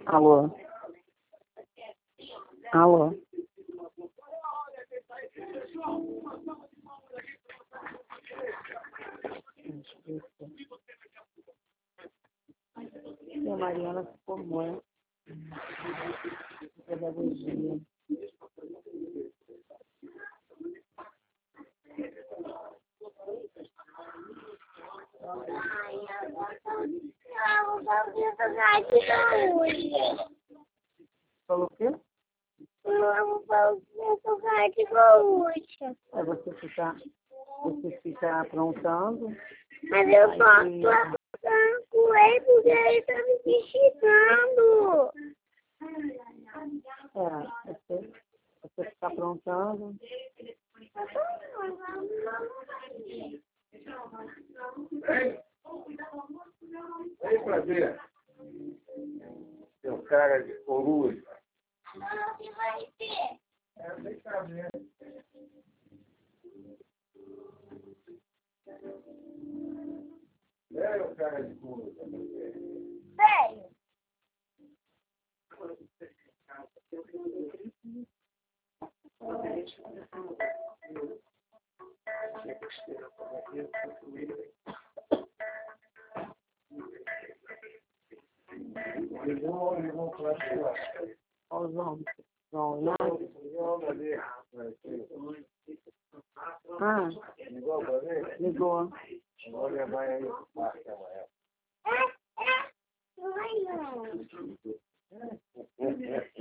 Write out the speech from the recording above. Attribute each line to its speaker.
Speaker 1: Alô? Alô? E a Mariana se formou em pedagogia. Falou o quê? É você fica aprontando.
Speaker 2: Mas eu posso apontar com ele porque ele tá me xingando.
Speaker 1: Você fica aprontando.
Speaker 3: Aí, prazer. Seu cara de coruja.
Speaker 2: Não, que vai ter?
Speaker 3: Deixa eu ver. É o cara de coruja.
Speaker 2: Sério?
Speaker 3: Ligou para sua.
Speaker 1: Olha os homens. Não. Ah,
Speaker 3: Ligou para ver?
Speaker 1: ligou.
Speaker 3: Vou levar aí o parque amanhã.
Speaker 2: Não vai não.